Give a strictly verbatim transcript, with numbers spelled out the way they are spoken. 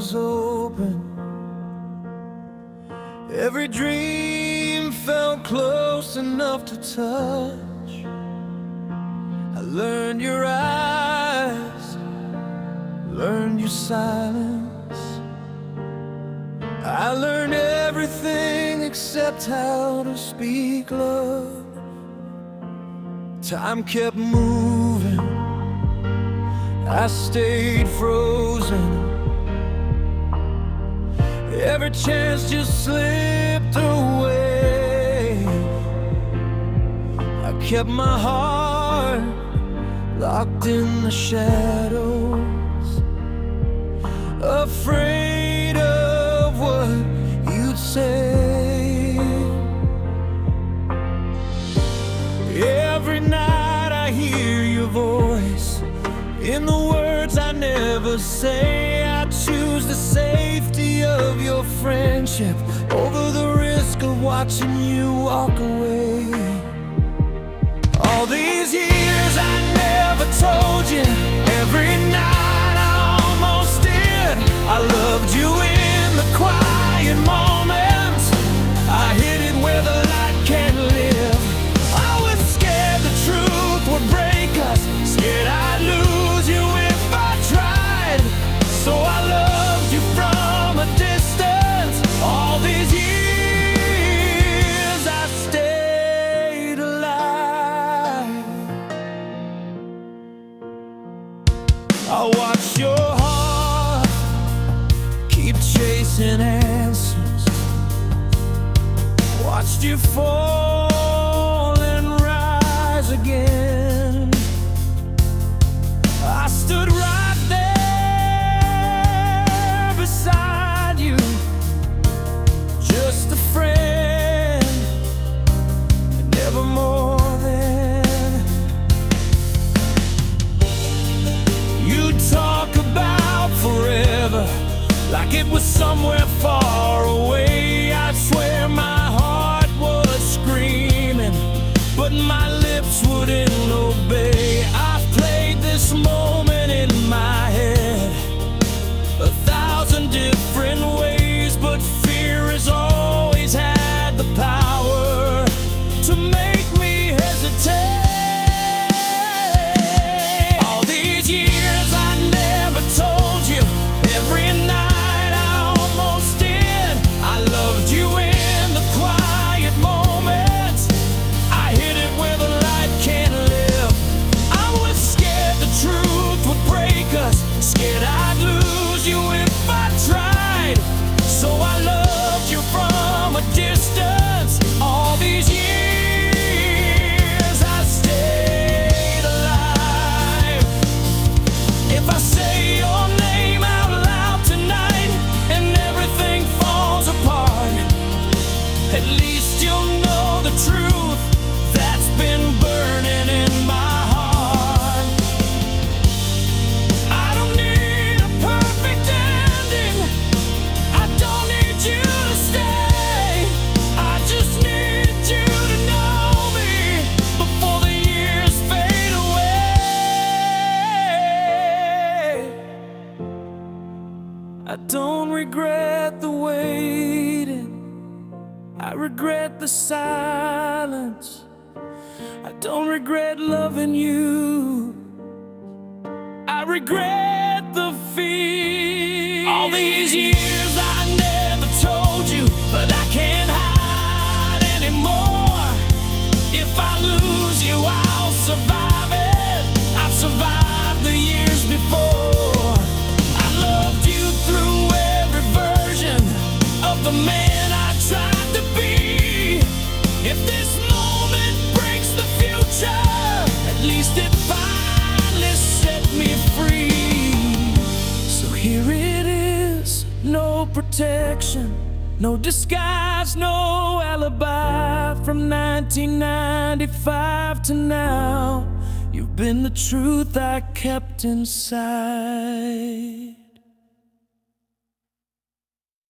was open. Every dream felt close enough to touch. I learned your eyes, learned your silence. I learned everything except how to speak love. Time kept moving, I stayed frozen. Every chance just slipped away. I kept my heart locked in the shadows, afraid of what you'd say. Every night I hear your voice in the words I never say. I choose the safety of your friendship over the risk of watching you walk away. All these years I never told you. Every night I almost did. I loved you in the quiet moments. I hid it where the light can't live. I was scared the truth would break us, scared I'd lose you if I tried. So I loved you from a distance. All these years I stayed alive. I watched your heart keep chasing answers, watched you fall and rise again. I stood right there beside you, just a friend, never more than. You talk about forever like it was somewhere far away. I swear my heart was screaming, but my lips wouldn't obey. I've played this moment in my head a thousand different ways, but fear has always had the power to make me hesitate. All these years I never told you. Every night I almost did. I loved you in the quiet moments. I hid it where the light can't live. I was scared the truth would break us, scared I'd lose you if I tried. So I loved you from a distance. All these years I stayed alive. If I say your name out loud tonight and everything falls apart, at least you'll know the truth that's been burning in my heart. I don't need a perfect ending. I don't need you to stay. I just need you to know me before the years fade away. I don't regret the waiting, I regret the silence. I don't regret loving you, I regret the fear. All these years I never told you, but I can't hide anymore. If I lose you, I'll survive it. I've survived the years before. I loved you through every version of the man I tried to be. If this moment breaks the future, at least it finally set me free. So here it is, no protection, no disguise, no alibi. From nineteen ninety-five to now, you've been the truth I kept inside.